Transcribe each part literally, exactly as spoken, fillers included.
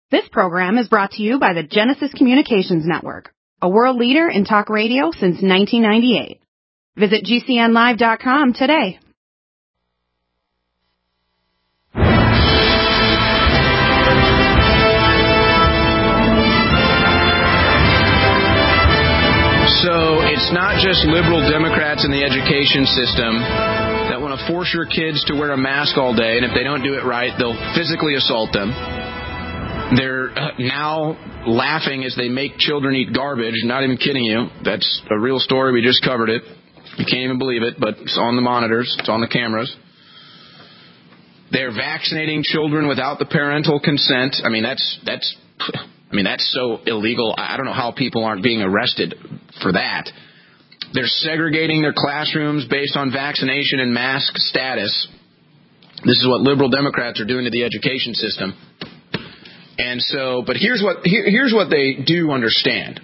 This program is brought to you by the Genesis Communications Network, a world leader in talk radio since nineteen ninety-eight. Visit G C N live dot com today. So it's not just liberal Democrats in the education system that want to force your kids to wear a mask all day, and if they don't do it right, they'll physically assault them. They're now laughing as they make children eat garbage. Not even kidding you. That's a real story. We just covered it. You can't even believe it, but it's on the monitors. It's on the cameras. They're vaccinating children without the parental consent. I mean, that's that's. I mean, that's so illegal. I don't know how people aren't being arrested for that. They're segregating their classrooms based on vaccination and mask status. This is what liberal Democrats are doing to the education system. And so, but here's what here, here's what they do understand.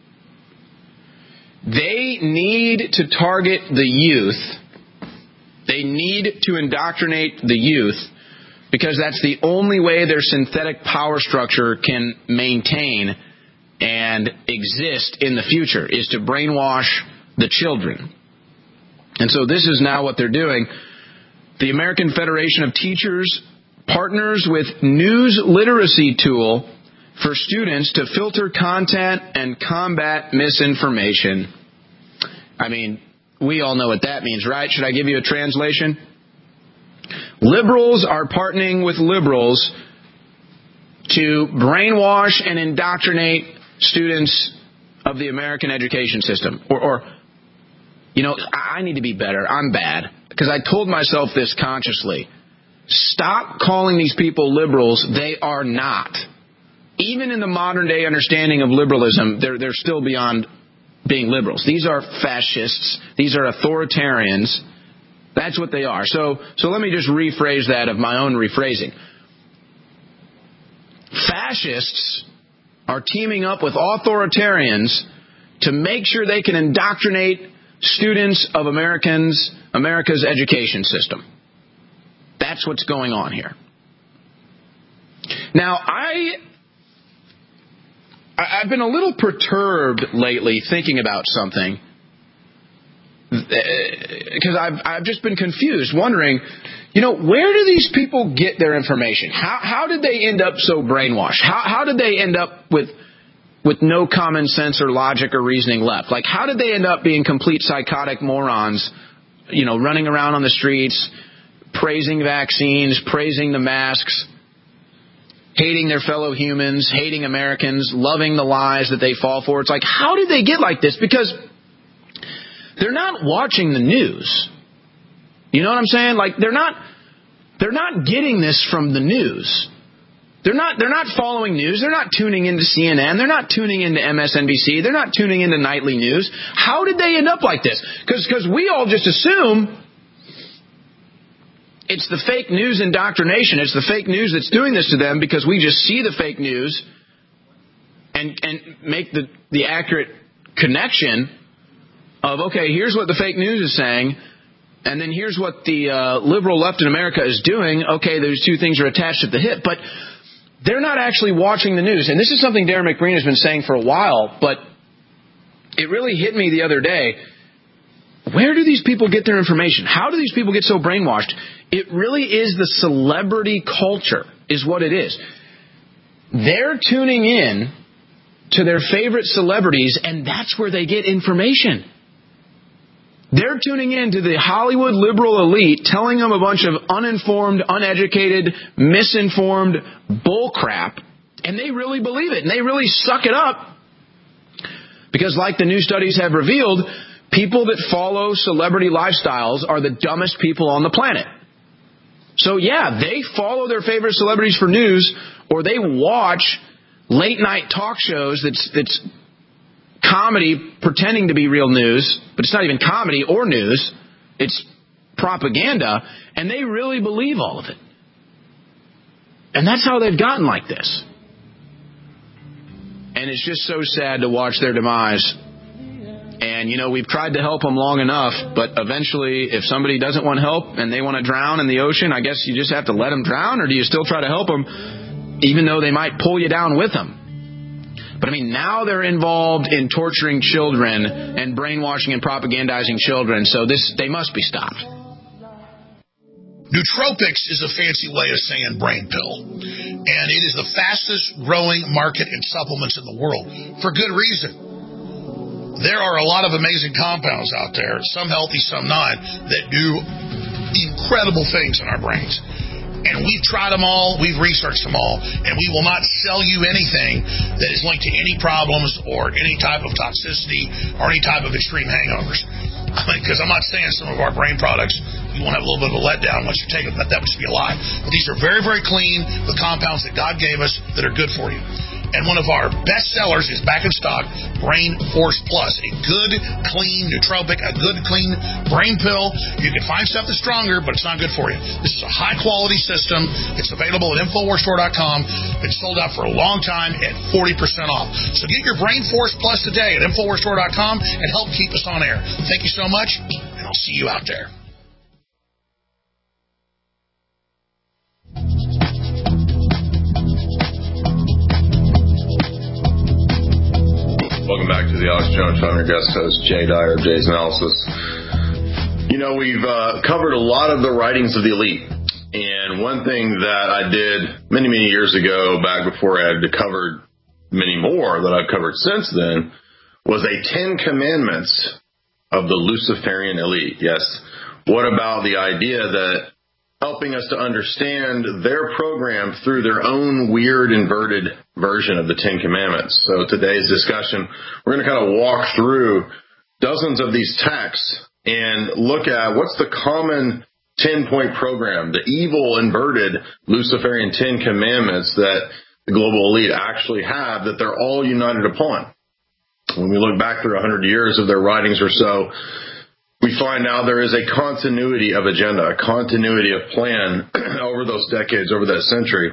They need to target the youth. They need to indoctrinate the youth because that's the only way their synthetic power structure can maintain and exist in the future, is to brainwash the children. And so this is now what they're doing. The American Federation of Teachers partners with news literacy tool for students to filter content and combat misinformation. I mean, we all know what that means, right? Should I give you a translation? Liberals are partnering with liberals to brainwash and indoctrinate students of the American education system. Or, or you know, I need to be better. I'm bad. Because I told myself this consciously. Stop calling these people liberals. They are not. Even in the modern day understanding of liberalism, they're, they're still beyond being liberals. These are fascists. These are authoritarians. That's what they are. So, so let me just rephrase that of my own rephrasing. Fascists are teaming up with authoritarians to make sure they can indoctrinate students of Americans, America's education system. That's what's going on here. Now, I, I've been a little perturbed lately thinking about something because I've, I've just been confused, wondering, you know, where do these people get their information? How, how did they end up so brainwashed? How, how did they end up with, with no common sense or logic or reasoning left? Like, how did they end up being complete psychotic morons, you know, running around on the streets, praising vaccines, praising the masks, hating their fellow humans, hating Americans, loving the lies that they fall for? It's like, how did they get like this? Because they're not watching the news. You know what I'm saying? Like, they're not they're not getting this from the news. They're not they're not following news. They're not tuning into C N N. They're not tuning into M S N B C. They're not tuning into nightly news. How did they end up like this? Because because we all just assume it's the fake news indoctrination. It's the fake news that's doing this to them because we just see the fake news and and make the, the accurate connection of, okay, here's what the fake news is saying, and then here's what the uh, liberal left in America is doing. Okay, those two things are attached at the hip. But they're not actually watching the news. And this is something Darren McBreen has been saying for a while, but it really hit me the other day. Where do these people get their information? How do these people get so brainwashed? It really is the celebrity culture is what it is. They're tuning in to their favorite celebrities, and that's where they get information. They're tuning in to the Hollywood liberal elite telling them a bunch of uninformed, uneducated, misinformed bullcrap, and they really believe it, and they really suck it up. Because like the new studies have revealed, people that follow celebrity lifestyles are the dumbest people on the planet. So yeah, they follow their favorite celebrities for news, or they watch late night talk shows that's that's comedy pretending to be real news, but it's not even comedy or news. It's propaganda, and they really believe all of it. And that's how they've gotten like this. And it's just so sad to watch their demise. And, you know, we've tried to help them long enough, but eventually if somebody doesn't want help and they want to drown in the ocean, I guess you just have to let them drown, or do you still try to help them? even though they might pull you down with them. But I mean, now they're involved in torturing children and brainwashing and propagandizing children, so this they must be stopped. Nootropics is a fancy way of saying brain pill, and it is the fastest growing market in supplements in the world, for good reason. There are a lot of amazing compounds out there, some healthy, some not, that do incredible things in our brains. And we've tried them all, we've researched them all, and we will not sell you anything that is linked to any problems or any type of toxicity or any type of extreme hangovers. Because I'm not saying some of our brain products, you won't have a little bit of a letdown once you take them, but that would just be a lie. But these are very, very clean, the compounds that God gave us that are good for you. And one of our best sellers is back in stock, Brain Force Plus, a good, clean nootropic, a good, clean brain pill. You can find stuff that's stronger, but it's not good for you. This is a high-quality system. It's available at Infowars Store dot com. It's sold out for a long time at forty percent off. So get your Brain Force Plus today at Infowars Store dot com and help keep us on air. Thank you so much, and I'll see you out there. Welcome back to the Alex Jones Show. I'm your guest host, Jay Dyer of Jay's Analysis. You know, we've uh, covered a lot of the writings of the elite. And one thing that I did many, many years ago, back before I had covered many more that I've covered since then, was a Ten Commandments of the Luciferian elite. Yes. What about the idea that helping us to understand their program through their own weird, inverted version of the Ten Commandments? So today's discussion, we're going to kind of walk through dozens of these texts and look at what's the common ten-point program, the evil, inverted Luciferian Ten Commandments that the global elite actually have, that they're all united upon. When we look back through one hundred years of their writings or so, we find now there is a continuity of agenda, a continuity of plan over those decades, over that century,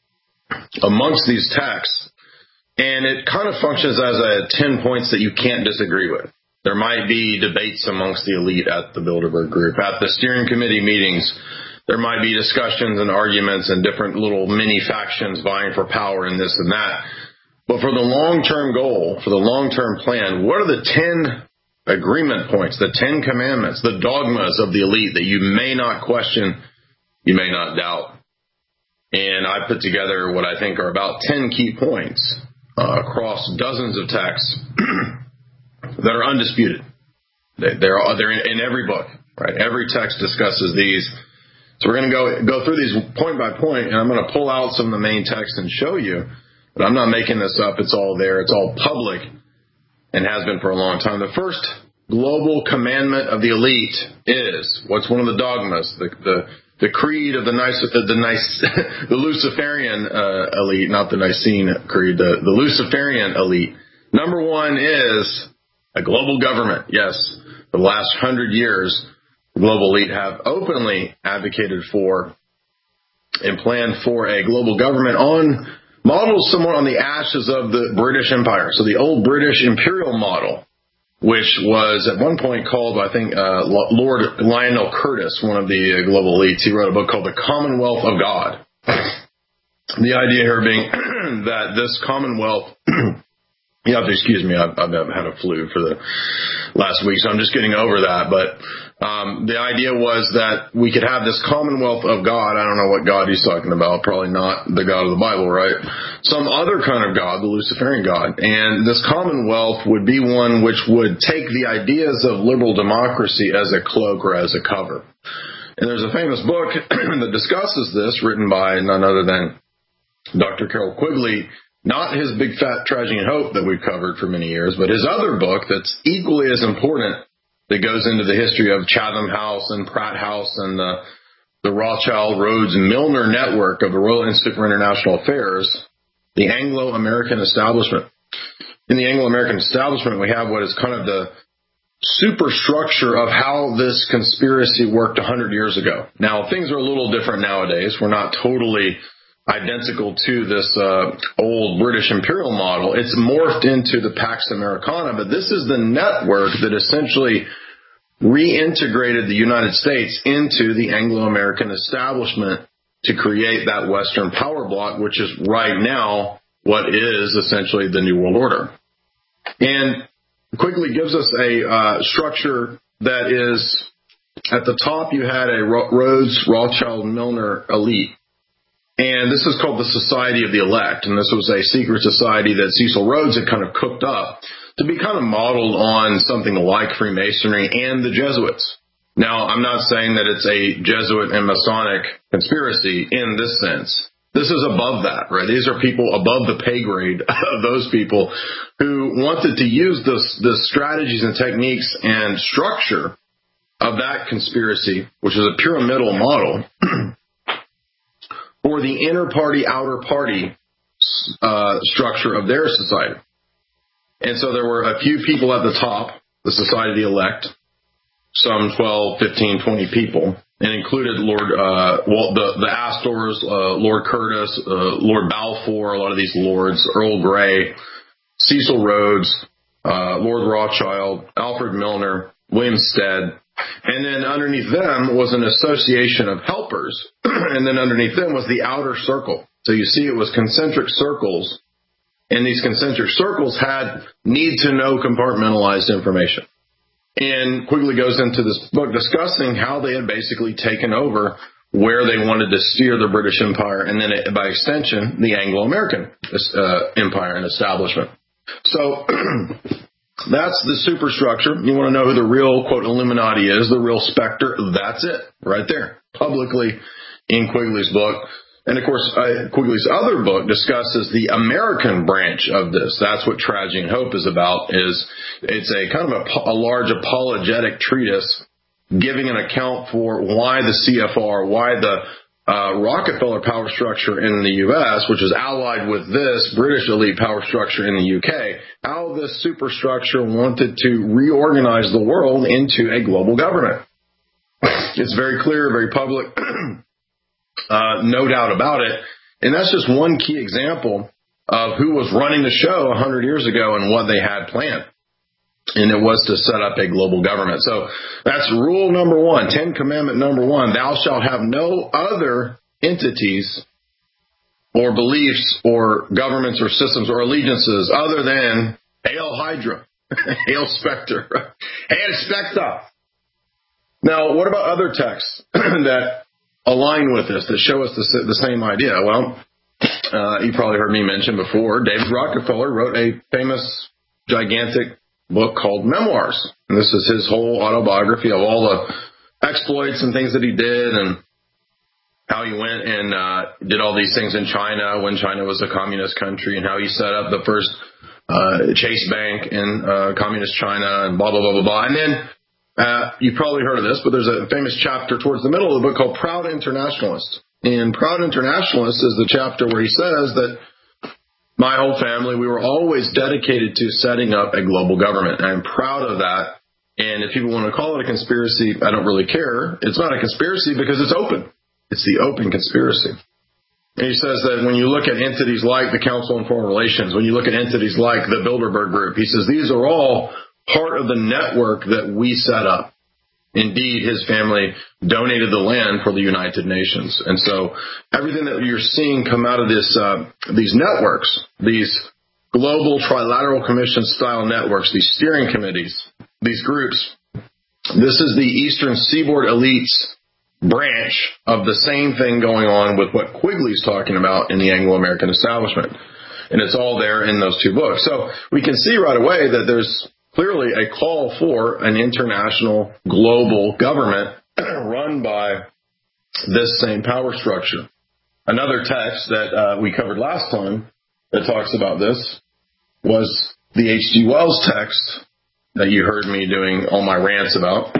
amongst these texts. And it kind of functions as a ten points that you can't disagree with. There might be debates amongst the elite at the Bilderberg Group, at the steering committee meetings. There might be discussions and arguments and different little mini factions vying for power and this and that. But for the long-term goal, for the long-term plan, what are the ten agreement points, the Ten Commandments, the dogmas of the elite that you may not question, you may not doubt? And I put together what I think are about ten key points uh, across dozens of texts that are undisputed. They, they're they're in, in every book, right? Every text discusses these. So we're going to go go through these point by point, and I'm going to pull out some of the main texts and show you. But I'm not making this up. It's all there. It's all public. And has been for a long time. The first global commandment of the elite is, what's one of the dogmas, the the, the creed of the nice, the nice, the Luciferian uh, elite, not the Nicene creed, the, the Luciferian elite. Number one is a global government. Yes, for the last hundred years, the global elite have openly advocated for and planned for a global government on modeled somewhat on the ashes of the British Empire. So the old British imperial model, which was at one point called, I think, uh, Lord Lionel Curtis, one of the uh, global elites. He wrote a book called The Commonwealth of God. The idea here being that this Commonwealth, you have to excuse me, I've, I've had a flu for the last week, so I'm just getting over that. But um, the idea was that we could have this Commonwealth of God. I don't know what God he's talking about. Probably not the God of the Bible, right? Some other kind of God, the Luciferian God. And this Commonwealth would be one which would take the ideas of liberal democracy as a cloak or as a cover. And there's a famous book that discusses this, written by none other than Doctor Carroll Quigley. Not his Big Fat Tragedy and Hope that we've covered for many years, but his other book that's equally as important, that goes into the history of Chatham House and Pratt House and the, the Rothschild Rhodes Milner network of the Royal Institute for International Affairs, the Anglo-American establishment. In the Anglo-American establishment, we have what is kind of the superstructure of how this conspiracy worked one hundred years ago. Now, things are a little different nowadays. We're not totally identical to this uh, old British imperial model. It's morphed into the Pax Americana, but this is the network that essentially reintegrated the United States into the Anglo-American establishment to create that Western power bloc, which is right now what is essentially the New World Order. And Quigley gives us a uh, structure that is, at the top you had a Rhodes, Rothschild, Milner elite. And this is called the Society of the Elect. And this was a secret society that Cecil Rhodes had kind of cooked up to be kind of modeled on something like Freemasonry and the Jesuits. Now, I'm not saying that it's a Jesuit and Masonic conspiracy in this sense. This is above that, right? These are people above the pay grade of those people who wanted to use the the strategies and techniques and structure of that conspiracy, which is a pyramidal model, for the inner party, outer party uh, structure of their society. And so there were a few people at the top, the Society of the Elect, some twelve, fifteen, twenty people, and included Lord, uh, well, the, the Astors, uh, Lord Curtis, uh, Lord Balfour, a lot of these lords, Earl Grey, Cecil Rhodes, uh, Lord Rothschild, Alfred Milner, William Stead. And then underneath them was an association of helpers. And then underneath them was the outer circle. So you see it was concentric circles. And these concentric circles had need-to-know compartmentalized information. And Quigley goes into this book discussing how they had basically taken over where they wanted to steer the British Empire, and then by extension, the Anglo-American uh, empire and establishment. So that's the superstructure. You want to know who the real, quote, Illuminati is, the real specter. That's it, right there, publicly in Quigley's book. And, of course, uh, Quigley's other book discusses the American branch of this. That's what Tragedy and Hope is about. Is it's a kind of a, a large apologetic treatise giving an account for why the C F R, why the uh, Rockefeller power structure in the U S, which is allied with this British elite power structure in the U K, how this superstructure wanted to reorganize the world into a global government. It's very clear, very public. Uh, no doubt about it. And that's just one key example of who was running the show one hundred years ago and what they had planned. And it was to set up a global government. So that's rule number one, Ten Commandment number one. Thou shalt have no other entities or beliefs or governments or systems or allegiances other than Hail Hydra, Hail Spectre, Hail Spectre. Now, what about other texts that align with this, that show us the, the same idea? Well, uh, you probably heard me mention before, David Rockefeller wrote a famous, gigantic book called Memoirs. And this is his whole autobiography of all the exploits and things that he did and how he went and uh, did all these things in China when China was a communist country, and how he set up the first uh, Chase Bank in uh, communist China, and blah, blah, blah, blah, blah. And then Uh, you've probably heard of this, but there's a famous chapter towards the middle of the book called Proud Internationalist. And Proud Internationalist is the chapter where he says that my whole family, we were always dedicated to setting up a global government. I'm proud of that. And if people want to call it a conspiracy, I don't really care. It's not a conspiracy because it's open. It's the open conspiracy. And he says that when you look at entities like the Council on Foreign Relations, when you look at entities like the Bilderberg Group, he says these are all part of the network that we set up. Indeed, his family donated the land for the United Nations. And so everything that you're seeing come out of this, uh, these networks, these global trilateral commission style networks, these steering committees, these groups, this is the Eastern Seaboard elites branch of the same thing going on with what Quigley's talking about in the Anglo-American establishment. And it's all there in those two books. So we can see right away that there's clearly a call for an international global government run by this same power structure. Another text that uh, we covered last time that talks about this was the H G Wells text that you heard me doing all my rants about.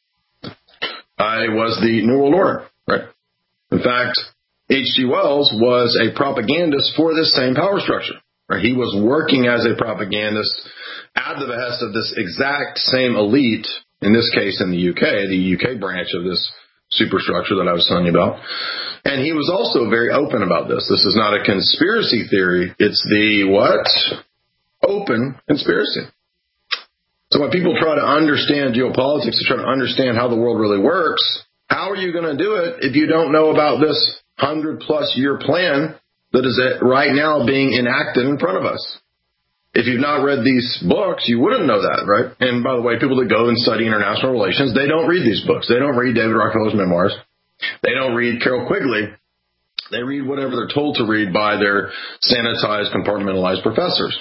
Uh, it was the New World Order, right? In fact, H G Wells was a propagandist for this same power structure. Right? He was working as a propagandist at the behest of this exact same elite, in this case in the U K, the U K branch of this superstructure that I was telling you about. And he was also very open about this. This is not a conspiracy theory. It's the what? Open conspiracy. So when people try to understand geopolitics, to try to understand how the world really works, how are you going to do it if you don't know about this hundred plus year plan that is right now being enacted in front of us. If you've not read these books, you wouldn't know that, right? And by the way, people that go and study international relations, they don't read these books. They don't read David Rockefeller's memoirs. They don't read Carroll Quigley. They read whatever they're told to read by their sanitized, compartmentalized professors.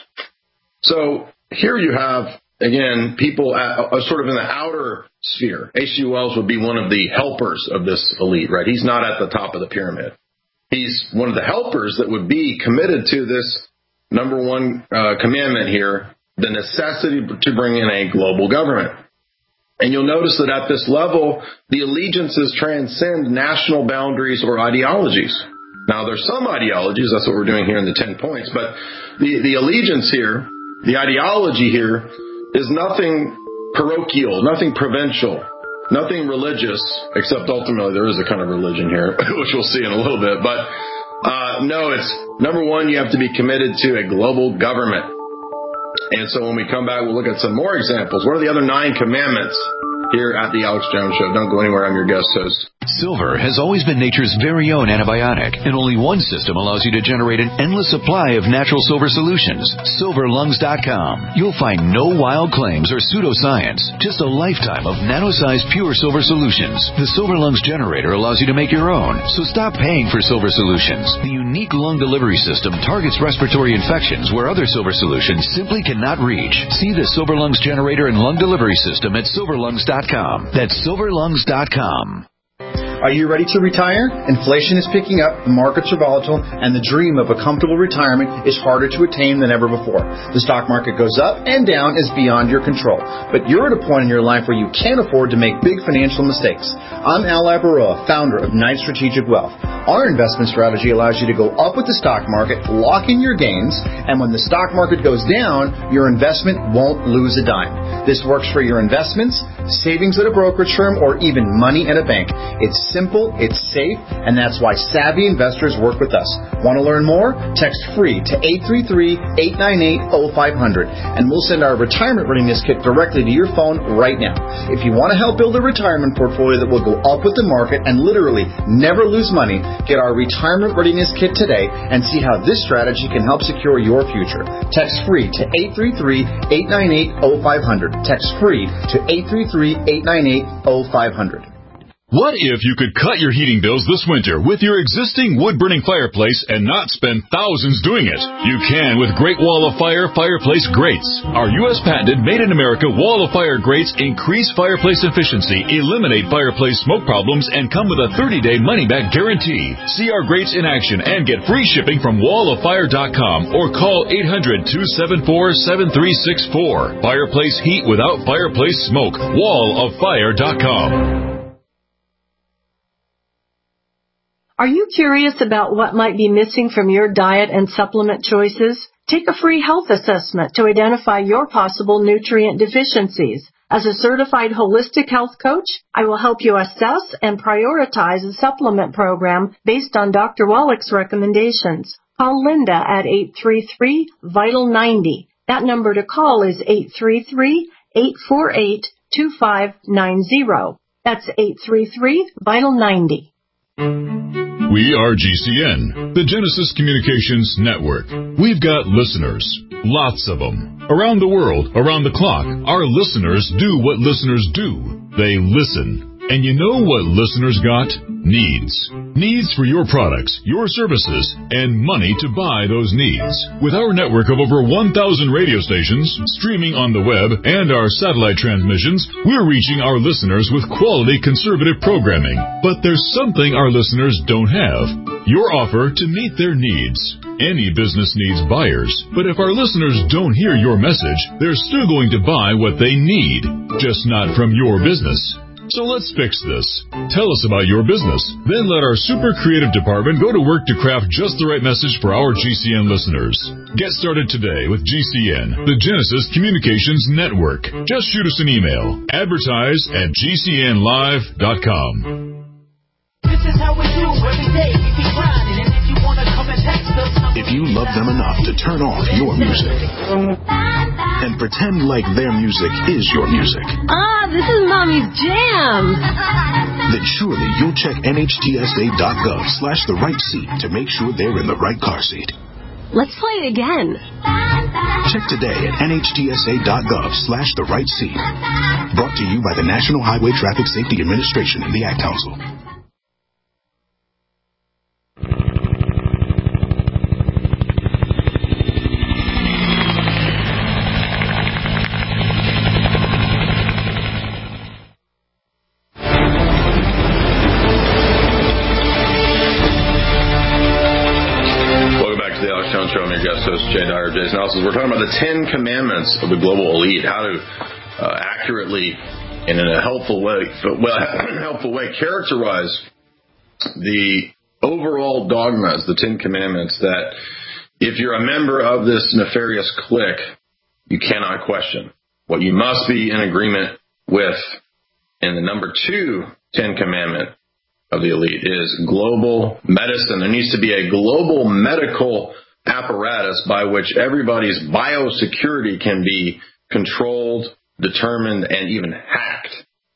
So here you have, again, people at, uh, sort of in the outer sphere. H G. Wells would be one of the helpers of this elite, right? He's not at the top of the pyramid. He's one of the helpers that would be committed to this number one uh, commandment here, the necessity to bring in a global government. And you'll notice that at this level, the allegiances transcend national boundaries or ideologies. Now, there's some ideologies, that's what we're doing here in the ten points, but the, the allegiance here, the ideology here, is nothing parochial, nothing provincial, nothing religious, except ultimately there is a kind of religion here, which we'll see in a little bit. But uh, no, it's number one, you have to be committed to a global government. And so when we come back, we'll look at some more examples. What are the other nine commandments here at the Alex Jones Show? Don't go anywhere. I'm your guest host. Silver has always been nature's very own antibiotic, and only one system allows you to generate an endless supply of natural silver solutions. silver lungs dot com. You'll find no wild claims or pseudoscience, just a lifetime of nano-sized pure silver solutions. The Silver Lungs generator allows you to make your own, so stop paying for silver solutions. The unique lung delivery system targets respiratory infections where other silver solutions simply cannot reach. See the Silver Lungs generator and lung delivery system at silver lungs dot com. That's silver lungs dot com. Are you ready to retire? Inflation is picking up, the markets are volatile, and the dream of a comfortable retirement is harder to attain than ever before. The stock market goes up and down is beyond your control. But you're at a point in your life where you can't afford to make big financial mistakes. I'm Al Labaroa, founder of Knight Strategic Wealth. Our investment strategy allows you to go up with the stock market, lock in your gains, and when the stock market goes down, your investment won't lose a dime. This works for your investments, savings at a brokerage firm, or even money at a bank. It's simple, it's safe, and that's why savvy investors work with us. Want to learn more? Text FREE to eight three three, eight nine eight, zero five zero zero, and we'll send our retirement readiness kit directly to your phone right now. If you want to help build a retirement portfolio that will go up with the market and literally never lose money, get our retirement readiness kit today and see how this strategy can help secure your future. Text FREE to eight three three, eight nine eight, zero five zero zero. Text FREE to eight three three, eight nine eight, zero five zero zero. What if you could cut your heating bills this winter with your existing wood-burning fireplace and not spend thousands doing it? You can with Great Wall of Fire Fireplace Grates. Our U S patented made-in-America Wall of Fire grates increase fireplace efficiency, eliminate fireplace smoke problems, and come with a thirty-day money-back guarantee. See our grates in action and get free shipping from wall of fire dot com or call eight hundred, two seven four, seven three six four. Fireplace heat without fireplace smoke. wall of fire dot com. Are you curious about what might be missing from your diet and supplement choices? Take a free health assessment to identify your possible nutrient deficiencies. As a certified holistic health coach, I will help you assess and prioritize a supplement program based on Doctor Wallach's recommendations. Call Linda at eight three three, vital ninety. That number to call is eight three three, eight four eight, two five nine zero. That's eight three three, vital ninety. We are G C N, the Genesis Communications Network. We've got listeners, lots of them. Around the world, around the clock, our listeners do what listeners do. They listen. And you know what listeners got? Needs. Needs for your products, your services, and money to buy those needs. With our network of over one thousand radio stations, streaming on the web, and our satellite transmissions, we're reaching our listeners with quality conservative programming. But there's something our listeners don't have. Your offer to meet their needs. Any business needs buyers, but if our listeners don't hear your message, they're still going to buy what they need, just not from your business. So let's fix this. Tell us about your business. Then let our super creative department go to work to craft just the right message for our G C N listeners. Get started today with G C N, the Genesis Communications Network. Just shoot us an email. Advertise at G C N live dot com. This is how we do every day. We keep grinding, and if you wanna come and text us, if you love them enough to turn off your music and and pretend like their music is your music. Ah, this is Mommy's jam. Then surely you'll check N H T S A dot gov slash the right seat to make sure they're in the right car seat. Let's play it again. Check today at N H T S A dot gov slash the right seat. Brought to you by the National Highway Traffic Safety Administration and the Ad Council. Jay Dyer, Jason Ellis. We're talking about the Ten Commandments of the global elite, how to uh, accurately and in a helpful way, well, helpful way characterize the overall dogmas, the Ten Commandments, that if you're a member of this nefarious clique, you cannot question. What you must be in agreement with. And the number two Ten Commandment of the elite is global medicine. There needs to be a global medical apparatus by which everybody's biosecurity can be controlled, determined, and even hacked.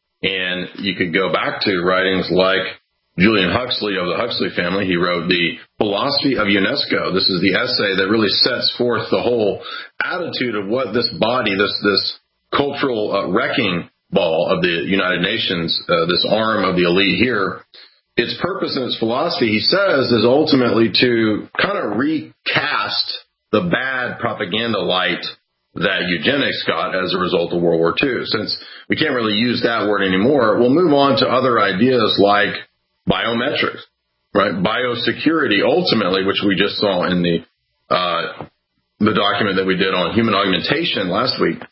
And you could go back to writings like Julian Huxley of the Huxley family. He wrote The Philosophy of UNESCO. This is the essay that really sets forth the whole attitude of what this body, this this cultural uh, wrecking ball of the United Nations, uh, this arm of the elite here, its purpose and its philosophy, he says, is ultimately to kind of recast the bad propaganda light that eugenics got as a result of World War Two. Since we can't really use that word anymore, we'll move on to other ideas like biometrics, right? Biosecurity, ultimately, which we just saw in the uh, the document that we did on human augmentation last week.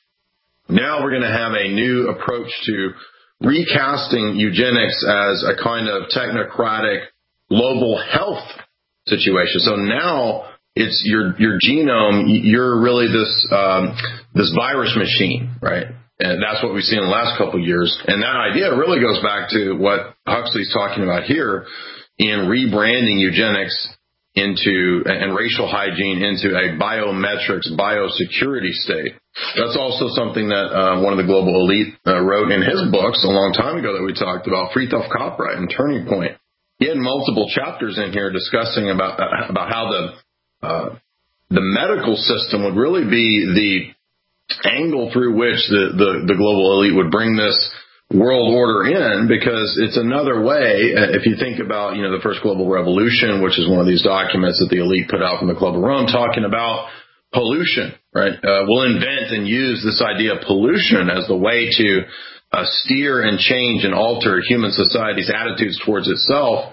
Now we're going to have a new approach to recasting eugenics as a kind of technocratic global health situation. So now it's your your genome. You're really this um, this virus machine, right? And that's what we've seen in the last couple of years. And that idea really goes back to what Huxley's talking about here in rebranding eugenics into and racial hygiene into a biometrics, biosecurity state. That's also something that uh, one of the global elite uh, wrote in his books a long time ago that we talked about, Fritjof Capra and Turning Point. He had multiple chapters in here discussing about uh, about how the uh, the medical system would really be the angle through which the, the, the global elite would bring this world order in, because it's another way. If you think about, you know, the first global revolution, which is one of these documents that the elite put out from the Club of Rome, talking about pollution, right? Uh, we'll invent and use this idea of pollution as the way to uh, steer and change and alter human society's attitudes towards itself.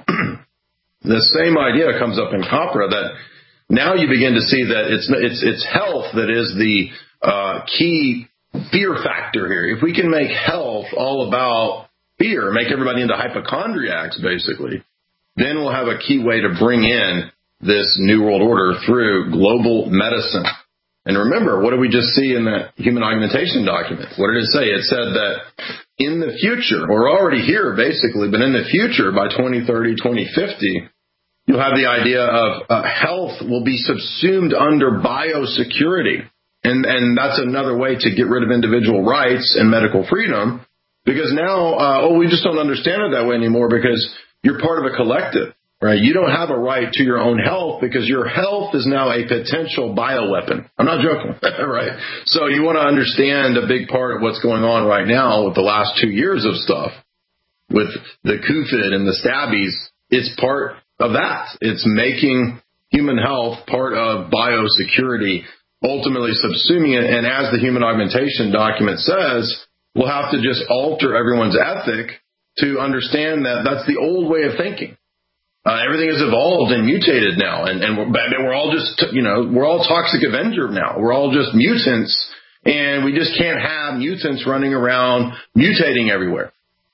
The same idea comes up in Capra, that now you begin to see that it's it's it's health that is the uh, key fear factor here. If we can make health all about fear, make everybody into hypochondriacs, basically, then we'll have a key way to bring in this new world order through global medicine. And remember, what did we just see in that human augmentation document? What did it say? It said that in the future, we're already here basically, but in the future, by twenty thirty, twenty fifty, you'll have the idea of uh, health will be subsumed under biosecurity. And, and that's another way to get rid of individual rights and medical freedom, because now, uh, oh, we just don't understand it that way anymore, because you're part of a collective, right? You don't have a right to your own health because your health is now a potential bioweapon. I'm not joking, right? So you want to understand a big part of what's going on right now with the last two years of stuff, with the COVID and the stabbies. It's part of that. It's making human health part of biosecurity, ultimately subsuming it. And as the human augmentation document says, we'll have to just alter everyone's ethic to understand that that's the old way of thinking. Uh, everything has evolved and mutated now, and, and we're, we're all just, you know, we're all Toxic Avenger now. We're all just mutants, and we just can't have mutants running around mutating everywhere.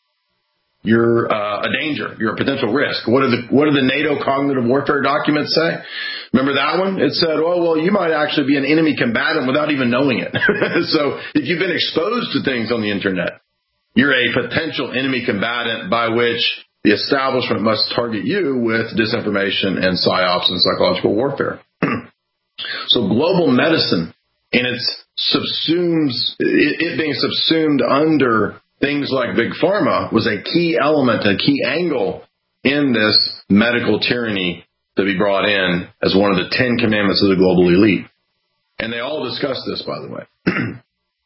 You're uh, a danger. You're a potential risk. What do the what do the NATO cognitive warfare documents say? Remember that one? It said, oh, well, you might actually be an enemy combatant without even knowing it. So if you've been exposed to things on the internet, you're a potential enemy combatant by which the establishment must target you with disinformation and psyops and psychological warfare. So global medicine and it's subsumes it, it being subsumed under things like Big Pharma was a key element, a key angle in this medical tyranny to be brought in as one of the Ten Commandments of the global elite. And they all discuss this, by the way.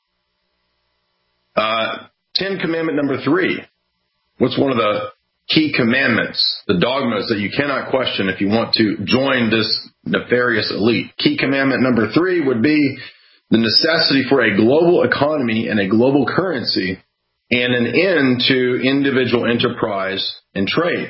uh, Ten Commandment number three. What's one of the key commandments, the dogmas that you cannot question if you want to join this nefarious elite? Key commandment number three would be the necessity for a global economy and a global currency and an end to individual enterprise and trade.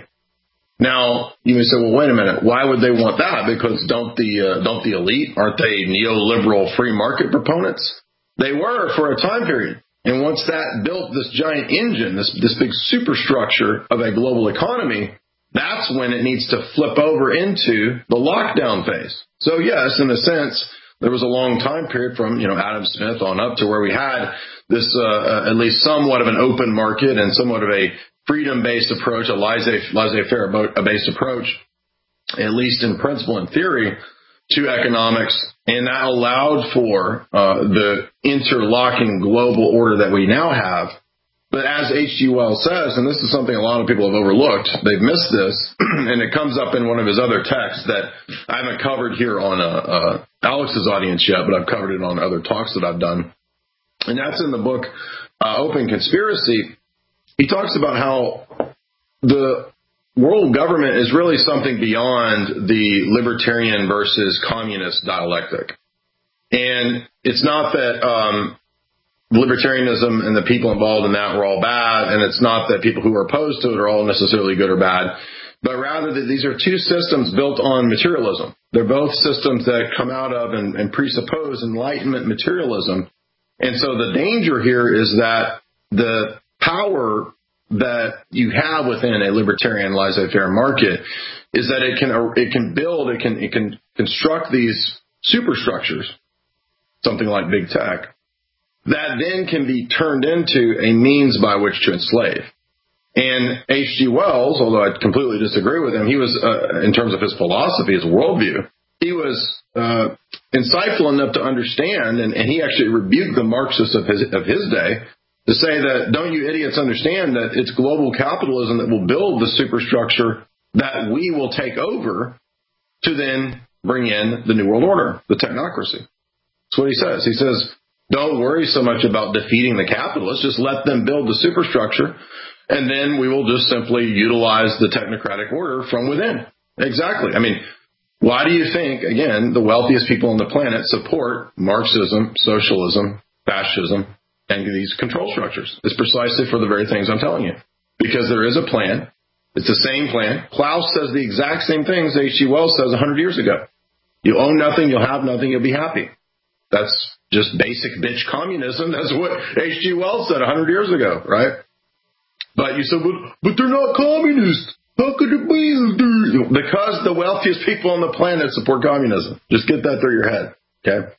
Now, you may say, well, wait a minute. Why would they want that? Because don't the uh, don't the elite, aren't they neoliberal free market proponents? They were for a time period. And once that built this giant engine, this, this big superstructure of a global economy, that's when it needs to flip over into the lockdown phase. So, yes, in a sense, there was a long time period from, you know, Adam Smith on up to where we had this uh, at least somewhat of an open market and somewhat of a freedom-based approach, a laissez-faire-based approach, at least in principle and theory, to economics, and that allowed for uh, the interlocking global order that we now have. But as H G Wells says, and this is something a lot of people have overlooked, they've missed this, and it comes up in one of his other texts that I haven't covered here on uh, uh, Alex's audience yet, but I've covered it on other talks that I've done. And that's in the book uh, Open Conspiracy. He talks about how the world government is really something beyond the libertarian versus communist dialectic. And it's not that um, libertarianism and the people involved in that were all bad, and it's not that people who are opposed to it are all necessarily good or bad, but rather that these are two systems built on materialism. They're both systems that come out of and, and presuppose Enlightenment materialism. And so the danger here is that the power that you have within a libertarian laissez-faire market is that it can it can build, it can it can construct these superstructures, something like big tech, that then can be turned into a means by which to enslave. And H G Wells, although I completely disagree with him, he was, uh, in terms of his philosophy, his worldview, he was uh, insightful enough to understand, and, and he actually rebuked the Marxists of his of his day, to say that, don't you idiots understand that it's global capitalism that will build the superstructure that we will take over to then bring in the New World Order, the technocracy. That's what he says. He says, don't worry so much about defeating the capitalists. Just let them build the superstructure, and then we will just simply utilize the technocratic order from within. Exactly. I mean, why do you think, again, the wealthiest people on the planet support Marxism, socialism, fascism, and these control structures? It's precisely for the very things I'm telling you. Because there is a plan. It's the same plan. Klaus says the exact same things H G Wells says one hundred years ago. You own nothing, you'll have nothing, you'll be happy. That's just basic bitch communism. That's what H G Wells said one hundred years ago, right? But you said, but, but they're not communists. How could it be? Because the wealthiest people on the planet support communism. Just get that through your head, okay?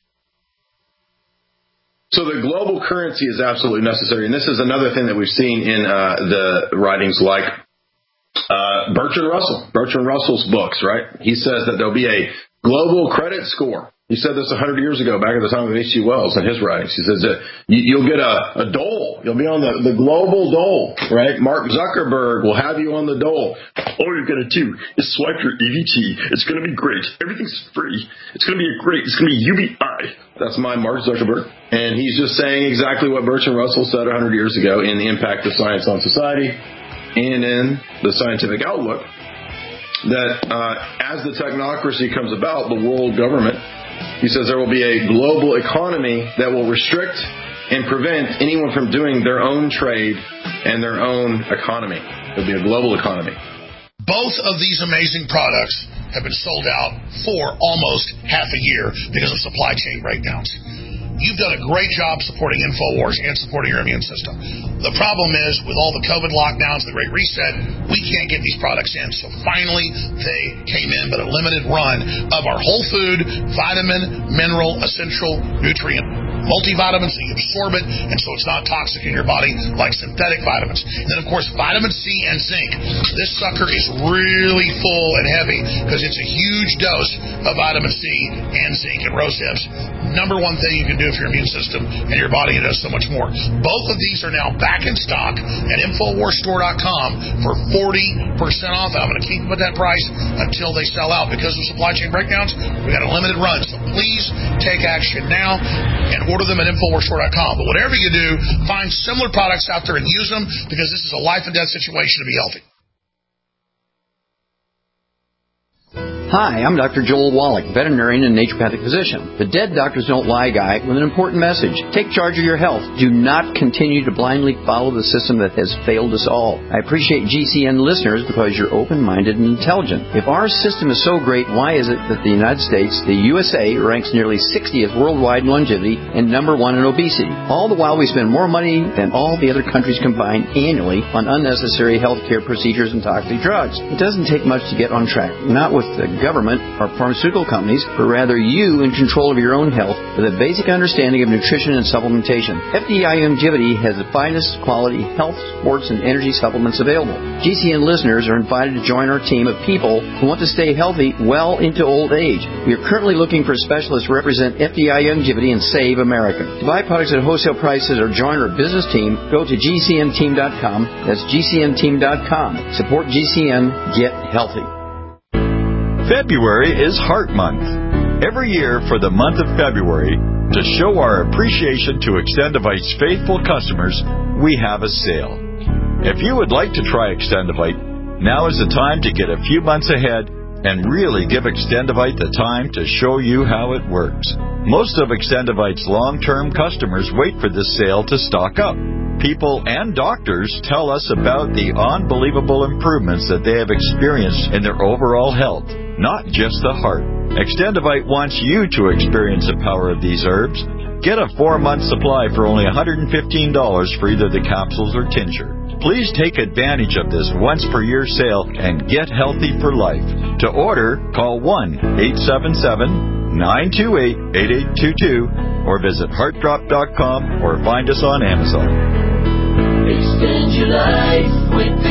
So the global currency is absolutely necessary, and this is another thing that we've seen in uh, the writings like uh, Bertrand Russell, Bertrand Russell's books, right? He says that there'll be a global credit score. He said this one hundred years ago, back at the time of H G Wells in his writings. He says that you'll get a, a dole. You'll be on the, the global dole, right? Mark Zuckerberg will have you on the dole. All you're going to do is swipe your E V T. It's going to be great. Everything's free. It's going to be a great. It's going to be U B I. That's my Mark Zuckerberg. And he's just saying exactly what Bertrand Russell said one hundred years ago in The Impact of Science on Society and in The Scientific Outlook, that uh, as the technocracy comes about, the world government, he says there will be a global economy that will restrict and prevent anyone from doing their own trade and their own economy. It'll be a global economy. Both of these amazing products have been sold out for almost half a year because of supply chain breakdowns. You've done a great job supporting InfoWars and supporting your immune system. The problem is, with all the COVID lockdowns, the Great Reset, we can't get these products in. So finally, they came in, but a limited run of our whole food, vitamin, mineral, essential, nutrient, multivitamins, so you absorb it, and so it's not toxic in your body like synthetic vitamins. And then, of course, vitamin C and zinc. This sucker is really full and heavy because it's a huge dose of vitamin C and zinc and rose hips. number one thing you can do for your immune system and your body. It does so much more. Both of these are now back in stock at Infowars Store dot com for forty percent off. And I'm going to keep them at that price until they sell out. Because of supply chain breakdowns, we got a limited run. So please take action now and order them at Infowars Store dot com. But whatever you do, find similar products out there and use them, because this is a life and death situation to be healthy. Hi, I'm Doctor Joel Wallach, veterinarian and naturopathic physician. The Dead Doctors Don't Lie guy with an important message. Take charge of your health. Do not continue to blindly follow the system that has failed us all. I appreciate G C N listeners because you're open-minded and intelligent. If our system is so great, why is it that the United States, the U S A, ranks nearly sixtieth worldwide in longevity and number one in obesity? All the while we spend more money than all the other countries combined annually on unnecessary health care procedures and toxic drugs. It doesn't take much to get on track. Not with the government or pharmaceutical companies, but rather you in control of your own health with a basic understanding of nutrition and supplementation. F D I Longevity has the finest quality health, sports, and energy supplements available. G C N listeners are invited to join our team of people who want to stay healthy well into old age. We are currently looking for specialists to represent F D I Longevity and Save America. To buy products at wholesale prices or join our business team, go to G C N team dot com. That's G C N team dot com. Support G C N. Get healthy. February is Heart Month. Every year for the month of February, to show our appreciation to Extendivite's faithful customers, we have a sale. If you would like to try Extendivite, now is the time to get a few months ahead and really give Extendivite the time to show you how it works. Most of Extendivite's long-term customers wait for this sale to stock up. People and doctors tell us about the unbelievable improvements that they have experienced in their overall health, not just the heart. Extendivite wants you to experience the power of these herbs. Get a four-month supply for only one hundred fifteen dollars for either the capsules or tincture. Please take advantage of this once-per-year sale and get healthy for life. To order, call one eight seven seven, nine two eight, eight eight two two or visit heart drop dot com or find us on Amazon. Extend your life with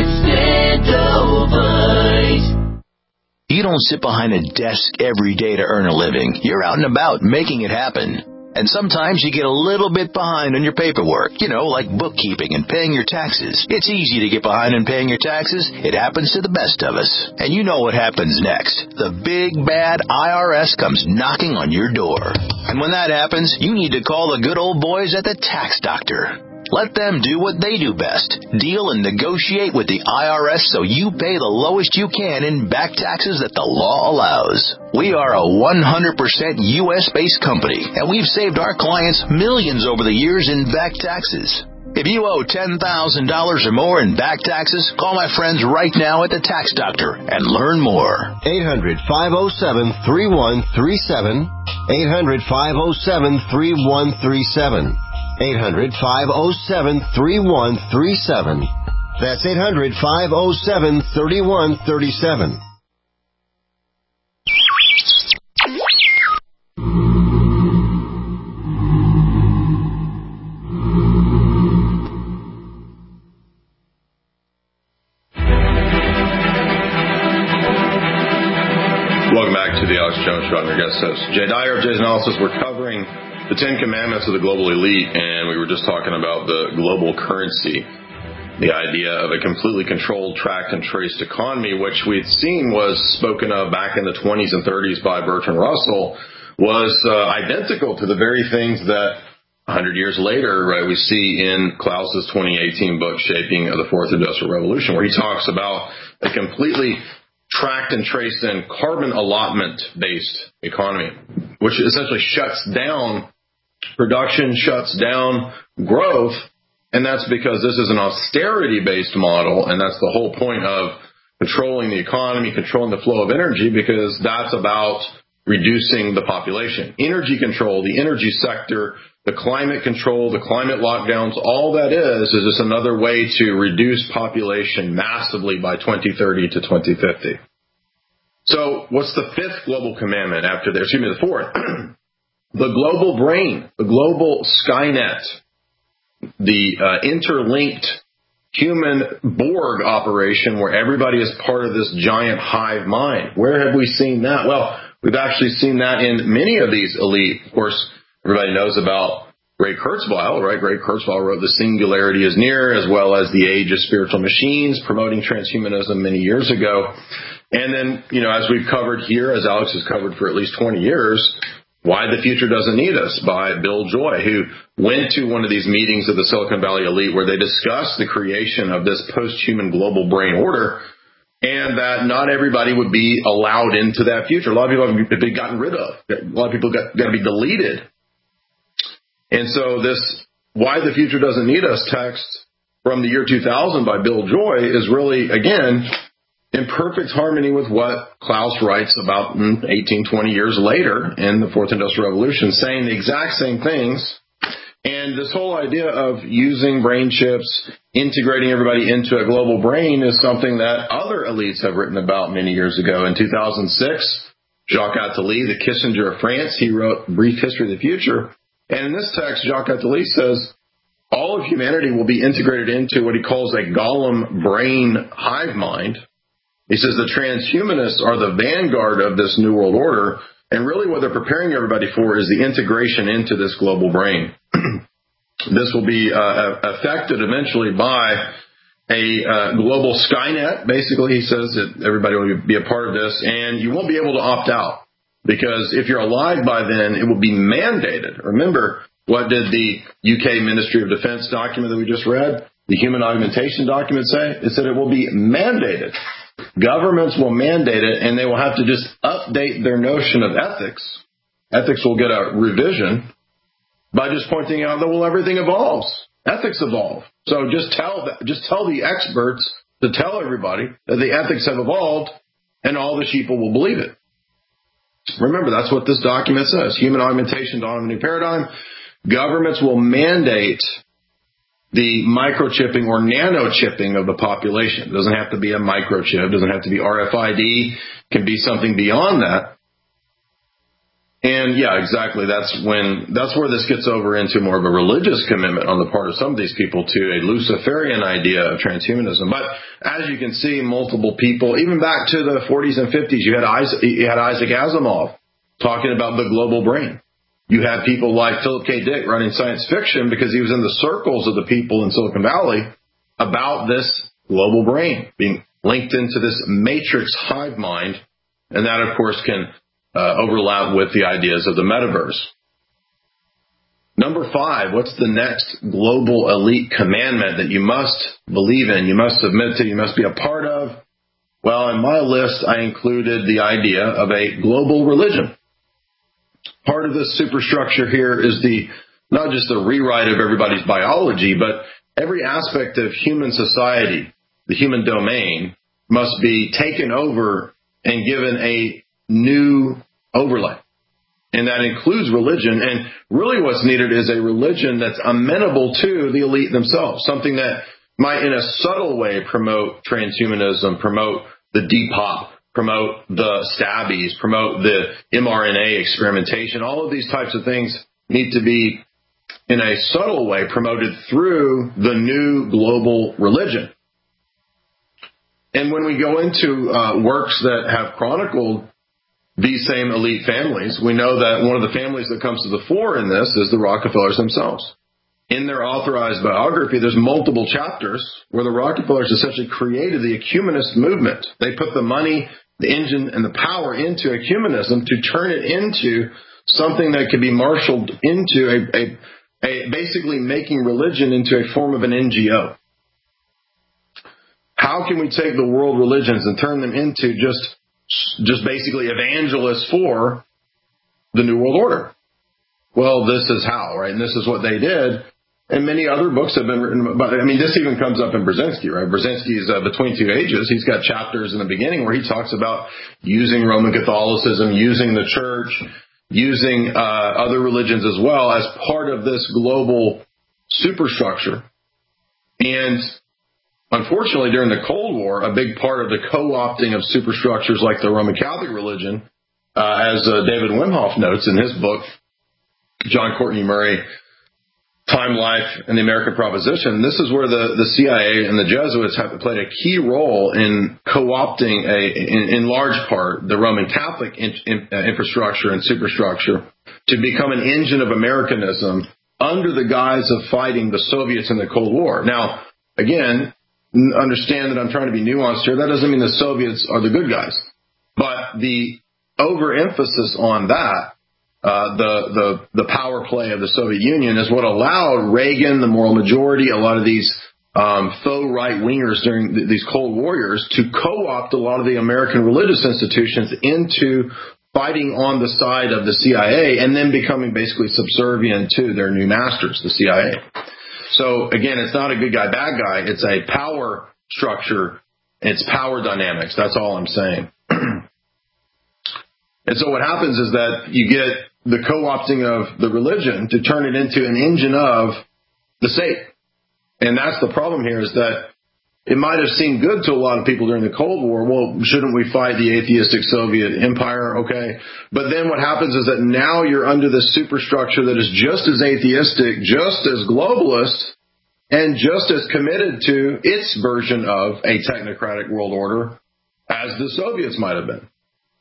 Extendivite. You don't sit behind a desk every day to earn a living. You're out and about making it happen. And sometimes you get a little bit behind on your paperwork, you know, like bookkeeping and paying your taxes. It's easy to get behind on paying your taxes. It happens to the best of us. And you know what happens next. The big, bad I R S comes knocking on your door. And when that happens, you need to call the good old boys at the Tax Doctor. Let them do what they do best. Deal and negotiate with the I R S so you pay the lowest you can in back taxes that the law allows. We are a one hundred percent U S-based company, and we've saved our clients millions over the years in back taxes. If you owe ten thousand dollars or more in back taxes, call my friends right now at the Tax Doctor and learn more. eight hundred, five oh seven, three one three seven. eight hundred, five oh seven, three one three seven. eight hundred, five oh seven, three one three seven. That's eight hundred, five oh seven, three one three seven. Welcome back to the Alex Jones Show. I'm your guest host, Jay Dyer of Jay's Analysis. We're covering the Ten Commandments of the Global Elite, and we were just talking about the global currency, the idea of a completely controlled, tracked, and traced economy, which we'd seen was spoken of back in the twenties and thirties by Bertrand Russell, was uh, identical to the very things that one hundred years later, right, we see in Klaus's twenty eighteen book, Shaping of the Fourth Industrial Revolution, where he talks about a completely tracked and traced and carbon allotment-based economy, which essentially shuts down production, shuts down growth, and that's because this is an austerity-based model, and that's the whole point of controlling the economy, controlling the flow of energy, because that's about reducing the population. Energy control, the energy sector, the climate control, the climate lockdowns, all that is is just another way to reduce population massively by twenty thirty to twenty fifty. So what's the fifth global commandment after there? Excuse me, the fourth. The global brain, the global Skynet, the uh, interlinked human Borg operation where everybody is part of this giant hive mind. Where have we seen that? Well, we've actually seen that in many of these elite. Of course, Everybody knows about Ray Kurzweil, right? Ray Kurzweil wrote The Singularity is Near, as well as The Age of Spiritual Machines, promoting transhumanism many years ago. And then, you know, as we've covered here, as Alex has covered for at least twenty years, Why the Future Doesn't Need Us by Bill Joy, who went to one of these meetings of the Silicon Valley elite where they discussed the creation of this post-human global brain order, and that not everybody would be allowed into that future. A lot of people have been gotten rid of. A lot of people got, got to be deleted. And so this Why the Future Doesn't Need Us text from the year two thousand by Bill Joy is really, again, in perfect harmony with what Klaus writes about eighteen, twenty years later in the Fourth Industrial Revolution, saying the exact same things. And this whole idea of using brain chips, integrating everybody into a global brain is something that other elites have written about many years ago. In two thousand six, Jacques Attali, the Kissinger of France, he wrote Brief History of the Future. And in this text, Jacques Attali says all of humanity will be integrated into what he calls a golem brain hive mind. He says the transhumanists are the vanguard of this New World Order, and really what they're preparing everybody for is the integration into this global brain. This will be uh, affected eventually by a uh, global Skynet. Basically, he says that everybody will be a part of this, and you won't be able to opt out. Because if you're alive by then, it will be mandated. Remember, what did the U K Ministry of Defense document that we just read, the Human Augmentation document say? It said it will be mandated. Governments will mandate it, and they will have to just update their notion of ethics. Ethics will get a revision by just pointing out that, well, everything evolves. Ethics evolve. So just tell, just tell the experts to tell everybody that the ethics have evolved, and all the sheeple will believe it. Remember, that's what this document says. Human augmentation, dawn of a new paradigm. Governments will mandate the microchipping or nanochipping of the population. It doesn't have to be a microchip. It doesn't have to be R F I D. It can be something beyond that. And yeah, exactly. That's when, that's where this gets over into more of a religious commitment on the part of some of these people to a Luciferian idea of transhumanism. But as you can see, multiple people, even back to the forties and fifties, you had Isaac, you had Isaac Asimov talking about the global brain. You had people like Philip K. Dick writing science fiction because he was in the circles of the people in Silicon Valley about this global brain being linked into this matrix hive mind. And that, of course, can Uh, overlap with the ideas of the metaverse. Number five, what's the next global elite commandment that you must believe in, you must submit to, you must be a part of? Well, in my list, I included the idea of a global religion. Part of this superstructure here is the not just the rewrite of everybody's biology, but every aspect of human society, the human domain, must be taken over and given a new overlay. And that includes religion. And really what's needed is a religion that's amenable to the elite themselves, something that might in a subtle way promote transhumanism, promote the Depop, promote the stabbies, promote the mRNA experimentation. All of these types of things need to be in a subtle way promoted through the new global religion. And when we go into uh, works that have chronicled these same elite families, we know that one of the families that comes to the fore in this is the Rockefellers themselves. In their authorized biography, there's multiple chapters where the Rockefellers essentially created the ecumenist movement. They put the money, the engine, and the power into ecumenism to turn it into something that could be marshaled into a, a, a basically making religion into a form of an N G O. How can we take the world religions and turn them into just just basically evangelists for the New World Order? Well, this is how, right? And this is what they did. And many other books have been written about it. I mean, this even comes up in Brzezinski, right? Brzezinski is uh, Between Two Ages. He's got chapters in the beginning where he talks about using Roman Catholicism, using the church, using uh, other religions as well as part of this global superstructure. And unfortunately, during the Cold War, a big part of the co-opting of superstructures like the Roman Catholic religion, uh, as uh, David Wimhoff notes in his book, John Courtney Murray, Time, Life, and the American Proposition, this is where the, the C I A and the Jesuits have played a key role in co-opting, a, in, in large part, the Roman Catholic in, in, uh, infrastructure and superstructure to become an engine of Americanism under the guise of fighting the Soviets in the Cold War. Now, again, understand that I'm trying to be nuanced here. That doesn't mean the Soviets are the good guys. But the overemphasis on that, uh, the, the, the power play of the Soviet Union is what allowed Reagan, the moral majority, a lot of these um, faux right-wingers during th- these Cold Warriors to co-opt a lot of the American religious institutions into fighting on the side of the C I A and then becoming basically subservient to their new masters, the C I A. So, again, it's not a good guy, bad guy. It's a power structure. It's power dynamics. That's all I'm saying. And so what happens is that you get the co-opting of the religion to turn it into an engine of the state. And that's the problem here, is that it might have seemed good to a lot of people during the Cold War. Well, shouldn't we fight the atheistic Soviet empire? Okay. But then what happens is that now you're under this superstructure that is just as atheistic, just as globalist, and just as committed to its version of a technocratic world order as the Soviets might have been.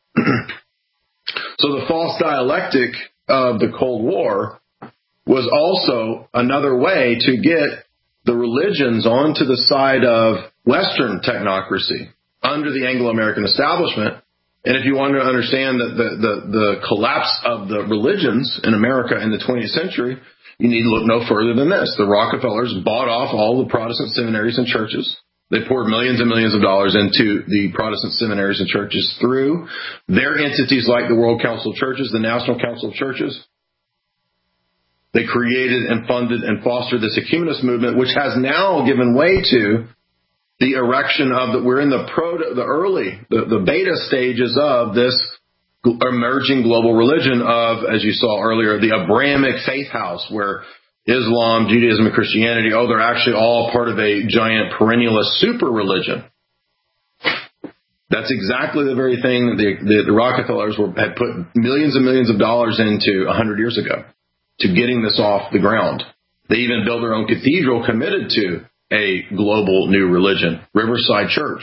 So the false dialectic of the Cold War was also another way to get the religions onto the side of Western technocracy under the Anglo-American establishment. And if you want to understand the, the, the, the collapse of the religions in America in the twentieth century, you need to look no further than this. The Rockefellers bought off all the Protestant seminaries and churches. They poured millions and millions of dollars into the Protestant seminaries and churches through their entities like the World Council of Churches, the National Council of Churches. They created and funded and fostered this ecumenist movement, which has now given way to the erection of the, we're in the proto, the early, the, the beta stages of this emerging global religion of, as you saw earlier, the Abrahamic faith house, where Islam, Judaism, and Christianity, oh, they're actually all part of a giant perennialist super religion. That's exactly the very thing that the, the, the Rockefellers were, had put millions and millions of dollars into a hundred years ago to getting this off the ground. They even built their own cathedral committed to a global new religion, Riverside Church.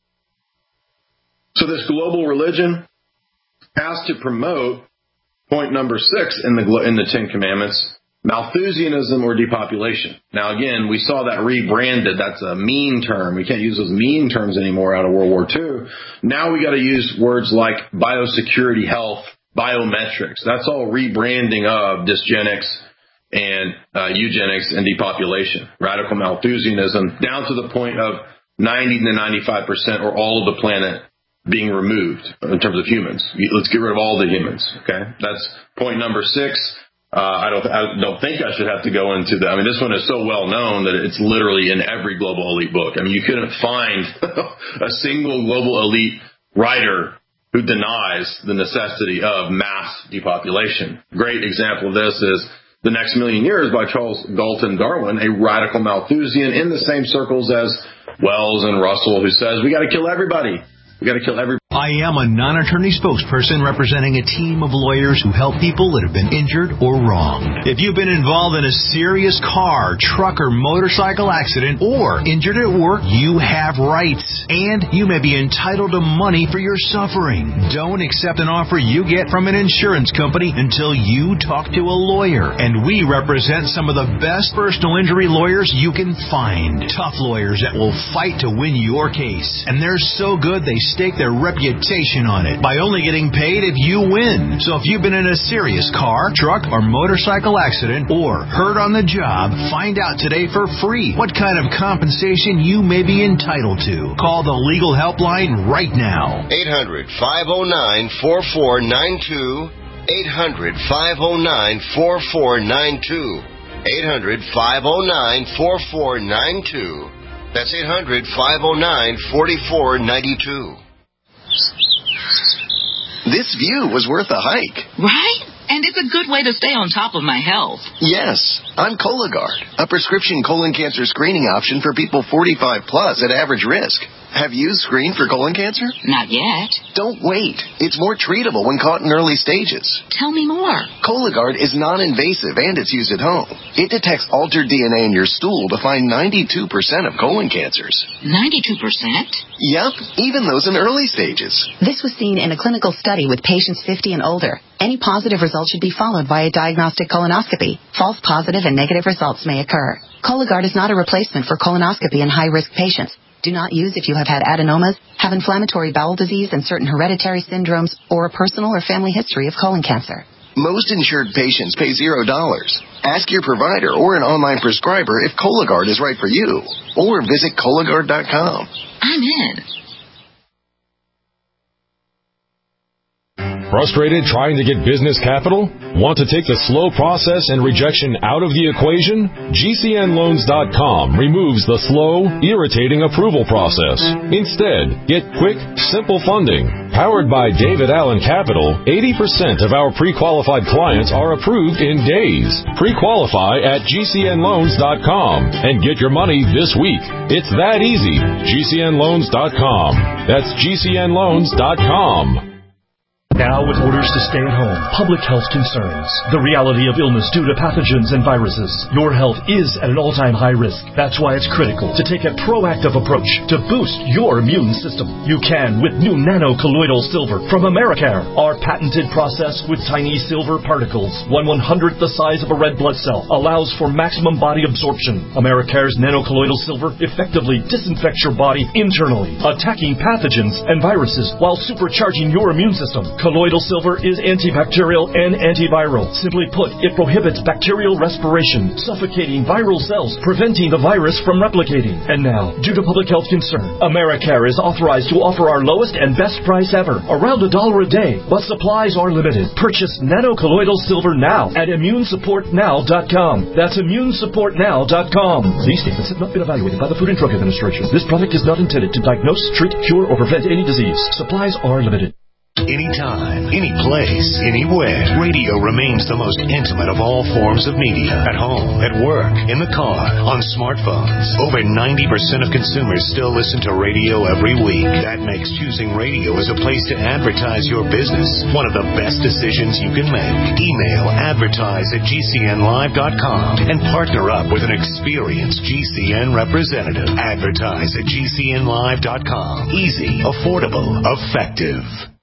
So this global religion has to promote point number six in the in the Ten Commandments, Malthusianism or depopulation. Now, again, we saw that rebranded. That's a mean term. We can't use those mean terms anymore out of World War Two. Now we got to use words like biosecurity, health, biometrics. That's all rebranding of dysgenics and uh, eugenics and depopulation. Radical Malthusianism, down to the point of ninety to ninety-five percent or all of the planet being removed in terms of humans. Let's get rid of all the humans. Okay, that's point number six. Uh, I don't, I don't think I should have to go into that. I mean, this one is so well known that it's literally in every global elite book. I mean, you couldn't find a single global elite writer who denies the necessity of mass depopulation. Great example of this is The Next Million Years by Charles Galton Darwin, a radical Malthusian in the same circles as Wells and Russell, who says we got to kill everybody. We got to kill everybody. I am a non-attorney spokesperson representing a team of lawyers who help people that have been injured or wronged. If you've been involved in a serious car, truck, or motorcycle accident or injured at work, you have rights, and you may be entitled to money for your suffering. Don't accept an offer you get from an insurance company until you talk to a lawyer. And we represent some of the best personal injury lawyers you can find. Tough lawyers that will fight to win your case. And they're so good they stake their reputation on it by only getting paid if you win. So if you've been in a serious car, truck, or motorcycle accident or hurt on the job, find out today for free what kind of compensation you may be entitled to. Call the legal helpline right now. eight hundred, five oh nine, four four nine two. eight hundred, five oh nine, four four nine two. eight hundred, five oh nine, four four nine two. That's eight hundred, five oh nine, four four nine two. This view was worth a hike. Right? And it's a good way to stay on top of my health. Yes. I'm Cologuard, a prescription colon cancer screening option for people forty-five plus at average risk. Have you screened for colon cancer? Not yet. Don't wait. It's more treatable when caught in early stages. Tell me more. Cologuard is non-invasive and it's used at home. It detects altered D N A in your stool to find ninety-two percent of colon cancers. ninety-two percent? Yep, even those in early stages. This was seen in a clinical study with patients fifty and older. Any positive result should be followed by a diagnostic colonoscopy. False positive and negative results may occur. Cologuard is not a replacement for colonoscopy in high-risk patients. Do not use if you have had adenomas, have inflammatory bowel disease and certain hereditary syndromes, or a personal or family history of colon cancer. Most insured patients pay zero dollars. Ask your provider or an online prescriber if Cologuard is right for you. Or visit Cologuard dot com. I'm in. Frustrated trying to get business capital? Want to take the slow process and rejection out of the equation? G C N loans dot com removes the slow, irritating approval process. Instead, get quick, simple funding. Powered by David Allen Capital, eighty percent of our pre-qualified clients are approved in days. Pre-qualify at G C N loans dot com and get your money this week. It's that easy. G C N loans dot com. That's G C N loans dot com. Now with orders to stay at home, public health concerns, the reality of illness due to pathogens and viruses, your health is at an all-time high risk. That's why it's critical to take a proactive approach to boost your immune system. You can with new nano-colloidal silver from Americare. Our patented process with tiny silver particles, one one-hundredth the size of a red blood cell, allows for maximum body absorption. Americare's nano-colloidal silver effectively disinfects your body internally, attacking pathogens and viruses while supercharging your immune system. Colloidal silver is antibacterial and antiviral. Simply put, it prohibits bacterial respiration, suffocating viral cells, preventing the virus from replicating. And now, due to public health concern, Americare is authorized to offer our lowest and best price ever, around a dollar a day, but supplies are limited. Purchase nano-colloidal silver now at immune support now dot com. That's immune support now dot com. These statements have not been evaluated by the Food and Drug Administration. This product is not intended to diagnose, treat, cure, or prevent any disease. Supplies are limited. Anytime, any place, anywhere, radio remains the most intimate of all forms of media. At home, at work, in the car, on smartphones. Over ninety percent of consumers still listen to radio every week. That makes choosing radio as a place to advertise your business one of the best decisions you can make. Email advertise at G C N live dot com and partner up with an experienced G C N representative. Advertise at G C N live dot com. Easy, affordable, effective.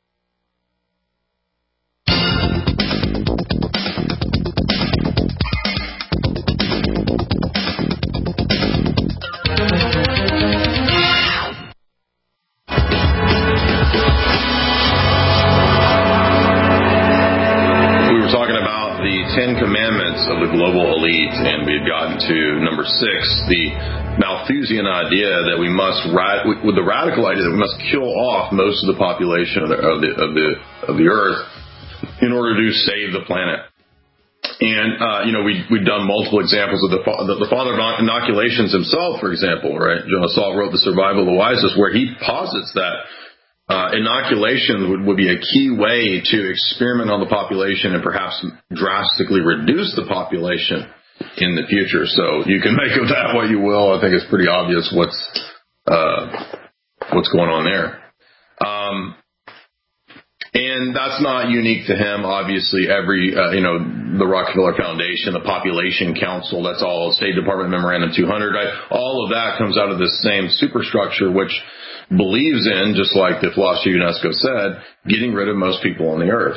Ten Commandments of the global elite, and we've gotten to number six, the Malthusian idea that we must, with the radical idea that we must kill off most of the population of the of the of the, of the earth in order to save the planet. And uh, you know, we we've done multiple examples of the the, the father of inoculations himself, for example, right? John Assault wrote The Survival of the Wisest, where he posits that Uh, inoculation would, would be a key way to experiment on the population and perhaps drastically reduce the population in the future. So you can make of that what you will. I think it's pretty obvious what's uh, what's going on there. Um, and that's not unique to him. Obviously, every uh, you know the Rockefeller Foundation, the Population Council, that's all State Department Memorandum two hundred. Right? All of that comes out of this same superstructure, which believes in, just like the philosophy of UNESCO said, getting rid of most people on the earth.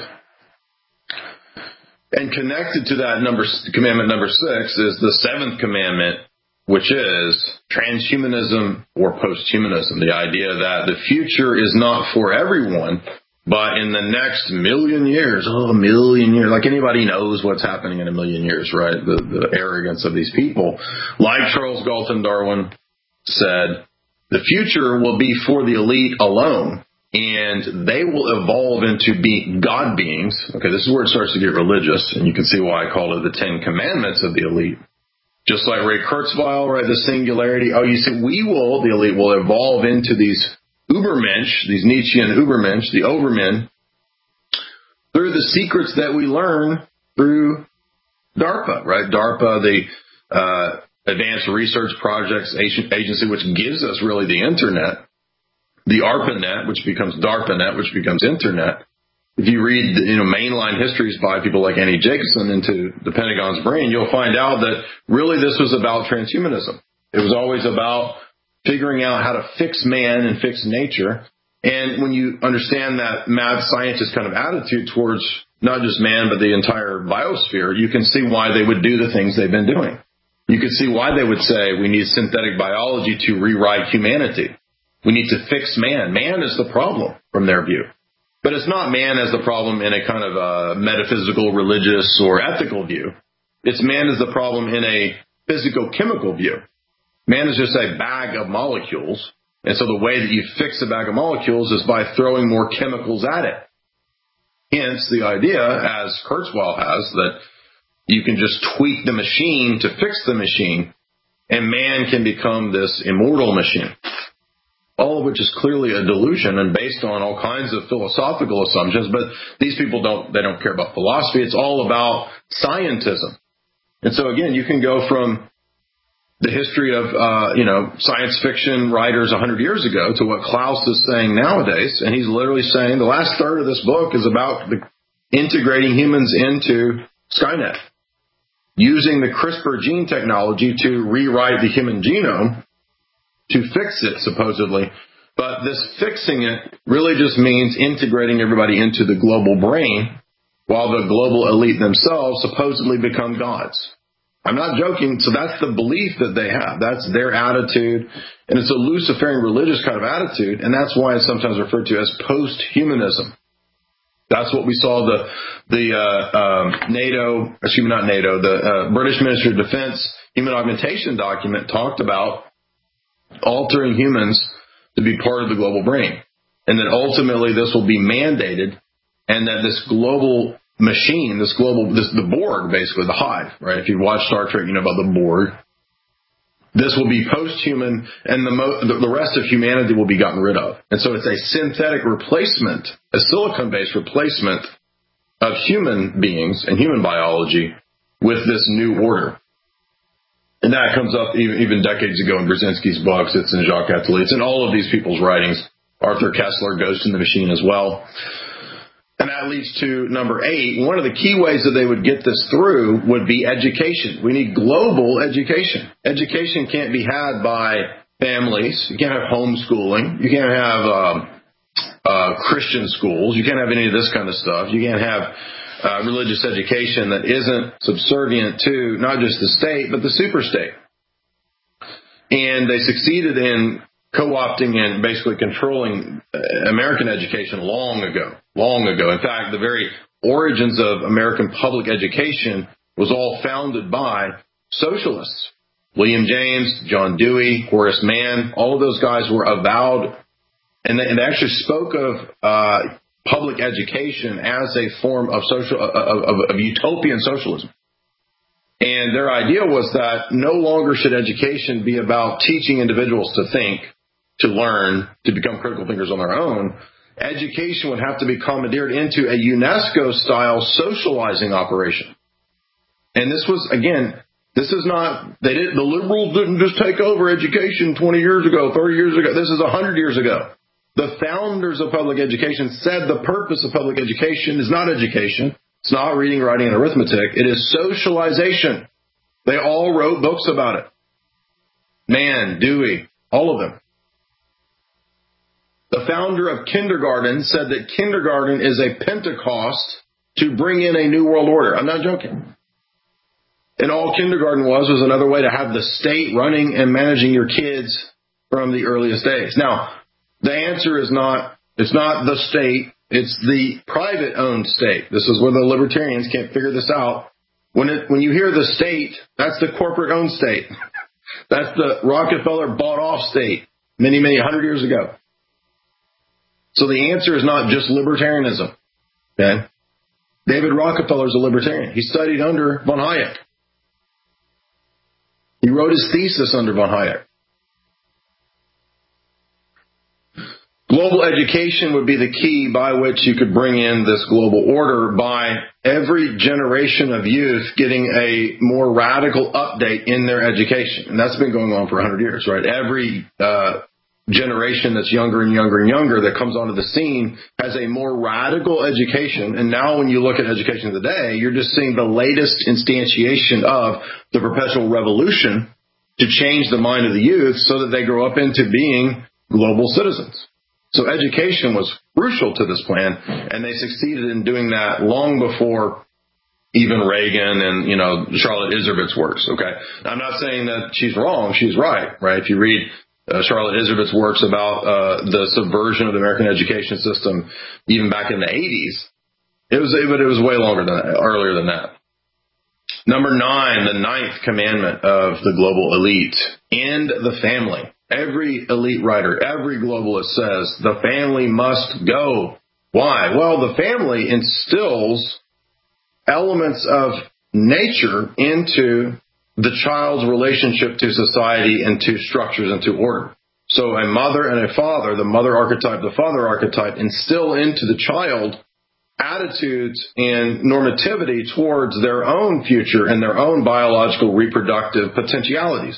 And connected to that number, commandment number six is the seventh commandment, which is transhumanism or posthumanism, the idea that the future is not for everyone, but in the next million years, oh, a million years, like anybody knows what's happening in a million years, right? The, the arrogance of these people. Like Charles Galton Darwin said, the future will be for the elite alone, and they will evolve into be God beings. Okay, this is where it starts to get religious, and you can see why I call it the Ten Commandments of the elite. Just like Ray Kurzweil, right, the singularity. Oh, you see, we will, the elite, will evolve into these Ubermensch, these Nietzschean Ubermensch, the Overmen, through the secrets that we learn through DARPA, right? DARPA, the uh Advanced Research Projects Agency, which gives us really the internet, the ARPANET, which becomes DARPANET, which becomes Internet. If you read, you know, mainline histories by people like Annie Jacobson into the Pentagon's brain, you'll find out that really this was about transhumanism. It was always about figuring out how to fix man and fix nature. And when you understand that mad scientist kind of attitude towards not just man, but the entire biosphere, you can see why they would do the things they've been doing. You can see why they would say we need synthetic biology to rewrite humanity. We need to fix man. Man is the problem from their view. But it's not man as the problem in a kind of a metaphysical, religious, or ethical view. It's man as the problem in a physico-chemical view. Man is just a bag of molecules. And so the way that you fix a bag of molecules is by throwing more chemicals at it. Hence the idea, as Kurzweil has, that you can just tweak the machine to fix the machine, and man can become this immortal machine. All of which is clearly a delusion and based on all kinds of philosophical assumptions, but these people don't, they don't care about philosophy. It's all about scientism. And so again, you can go from the history of, uh, you know, science fiction writers a hundred years ago to what Klaus is saying nowadays. And he's literally saying the last third of this book is about the, integrating humans into Skynet, using the CRISPR gene technology to rewrite the human genome to fix it, supposedly. But this fixing it really just means integrating everybody into the global brain while the global elite themselves supposedly become gods. I'm not joking. So that's the belief that they have. That's their attitude. And it's a Luciferian religious kind of attitude. And that's why it's sometimes referred to as post-humanism. That's what we saw the the uh, um, NATO, excuse me, not NATO, the uh, British Ministry of Defense Human Augmentation document talked about altering humans to be part of the global brain. And that ultimately this will be mandated and that this global machine, this global, this the Borg, basically, the hive, right? If you watch Star Trek, you know about the Borg. This will be post-human and the, mo- the rest of humanity will be gotten rid of. And so it's a synthetic replacement, a silicon-based replacement of human beings and human biology with this new order. And that comes up even, even decades ago in Brzezinski's books. It's in Jacques Attali. It's in all of these people's writings. Arthur Kessler, Ghost in the Machine as well. And that leads to number eight. One of the key ways that they would get this through would be education. We need global education. Education can't be had by families. You can't have homeschooling. You can't have um, uh, Christian schools. You can't have any of this kind of stuff. You can't have Uh, religious education that isn't subservient to not just the state, but the superstate. And they succeeded in co-opting and basically controlling American education long ago, long ago. In fact, the very origins of American public education was all founded by socialists. William James, John Dewey, Horace Mann, all of those guys were avowed, and they, and they actually spoke of uh public education as a form of social of, of, of utopian socialism. And their idea was that no longer should education be about teaching individuals to think, to learn, to become critical thinkers on their own. Education would have to be commandeered into a UNESCO-style socializing operation. And this was, again, this is not, they didn't, the liberals didn't just take over education twenty years ago, thirty years ago. This is one hundred years ago. The founders of public education said the purpose of public education is not education. It's not reading, writing, and arithmetic. It is socialization. They all wrote books about it. Mann, Dewey, all of them. The founder of kindergarten said that kindergarten is a Pentecost to bring in a new world order. I'm not joking. And all kindergarten was was another way to have the state running and managing your kids from the earliest days. Now, the answer is not, it's not the state, it's the private-owned state. This is where the libertarians can't figure this out. When it, when you hear the state, that's the corporate-owned state. That's the Rockefeller bought-off state many, many hundred years ago. So the answer is not just libertarianism. Okay? David Rockefeller is a libertarian. He studied under von Hayek. He wrote his thesis under von Hayek. Global education would be the key by which you could bring in this global order by every generation of youth getting a more radical update in their education. And that's been going on for one hundred years, right? Every uh, generation that's younger and younger and younger that comes onto the scene has a more radical education. And now when you look at education today, you're just seeing the latest instantiation of the perpetual revolution to change the mind of the youth so that they grow up into being global citizens. So education was crucial to this plan, and they succeeded in doing that long before even Reagan and, you know, Charlotte Iserbyt's works, okay? I'm not saying that she's wrong. She's right, right? If you read uh, Charlotte Iserbyt's works about uh, the subversion of the American education system, even back in the eighties, it was, but it was way longer than that, earlier than that. Number nine, the ninth commandment of the global elite, end the family. Every elite writer, every globalist says the family must go. Why? Well, the family instills elements of nature into the child's relationship to society and to structures and to order. So a mother and a father, the mother archetype, the father archetype, instill into the child attitudes and normativity towards their own future and their own biological reproductive potentialities.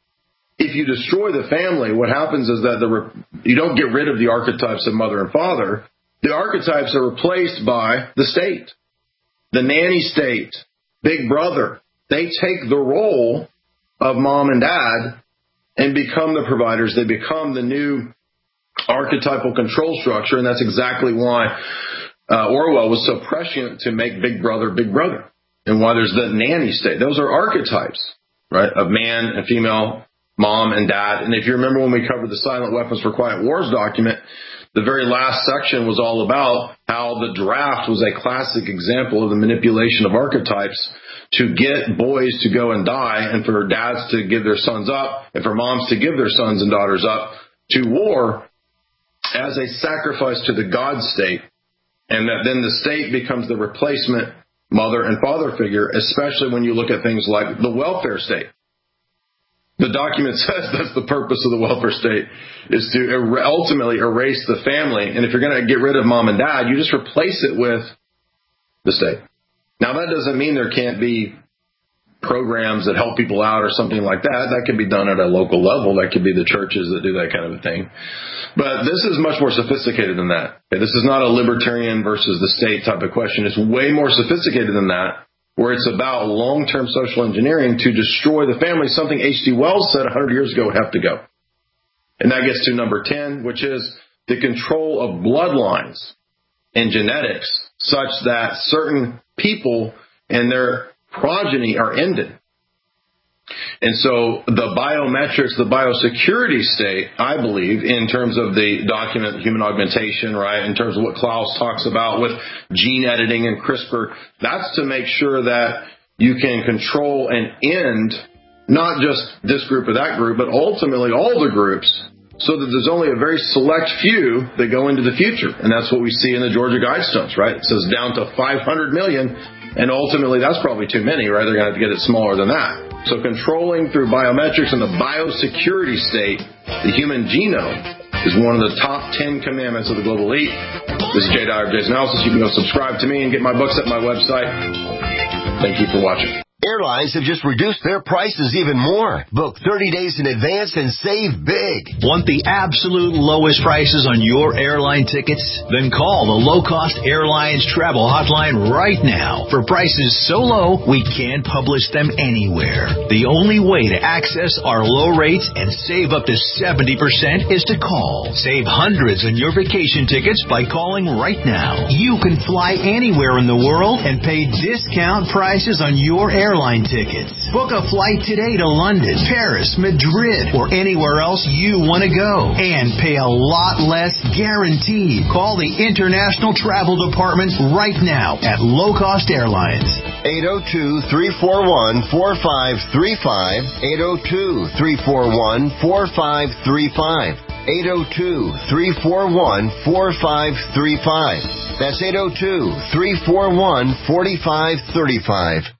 If you destroy the family, what happens is that the you don't get rid of the archetypes of mother and father. The archetypes are replaced by the state. The nanny state, Big Brother, they take the role of mom and dad and become the providers. They become the new archetypal control structure, and that's exactly why uh, Orwell was so prescient to make Big Brother Big Brother, and why there's the nanny state. Those are archetypes, right, of man and female, mom and dad. And if you remember when we covered the Silent Weapons for Quiet Wars document, the very last section was all about how the draft was a classic example of the manipulation of archetypes to get boys to go and die, and for dads to give their sons up, and for moms to give their sons and daughters up to war as a sacrifice to the God state, and that then the state becomes the replacement mother and father figure, especially when you look at things like the welfare state. The document says that's the purpose of the welfare state, is to er- ultimately erase the family. And if you're going to get rid of mom and dad, you just replace it with the state. Now, that doesn't mean there can't be programs that help people out or something like that. That can be done at a local level. That could be the churches that do that kind of a thing. But this is much more sophisticated than that. Okay, this is not a libertarian versus the state type of question. It's way more sophisticated than that, where it's about long-term social engineering to destroy the family, something H G Wells said one hundred years ago would have to go. And that gets to number ten, which is the control of bloodlines and genetics such that certain people and their progeny are ended. And so the biometrics, the biosecurity state, I believe, in terms of the document human augmentation, right, in terms of what Klaus talks about with gene editing and CRISPR, that's to make sure that you can control and end not just this group or that group, but ultimately all the groups, so that there's only a very select few that go into the future. And that's what we see in the Georgia Guidestones, right? It says down to five hundred million, and ultimately that's probably too many, right? They're going to have to get it smaller than that. So controlling through biometrics and the biosecurity state, the human genome, is one of the top ten commandments of the global elite. This is Jay Dyer of Jay's Analysis. You can go subscribe to me and get my books at my website. Thank you for watching. Airlines have just reduced their prices even more. Book thirty days in advance and save big. Want the absolute lowest prices on your airline tickets? Then call the Low Cost Airlines Travel Hotline right now. For prices so low, we can't publish them anywhere. The only way to access our low rates and save up to seventy percent is to call. Save hundreds on your vacation tickets by calling right now. You can fly anywhere in the world and pay discount prices on your airline Airline tickets. Book a flight today to London, Paris, Madrid, or anywhere else you want to go, and pay a lot less guaranteed. Call the International Travel Department right now at Low Cost Airlines. eight oh two, three four one, four five three five. eight oh two, three four one, four five three five. eight oh two, three four one, four five three five. That's eight oh two, three four one, four five three five.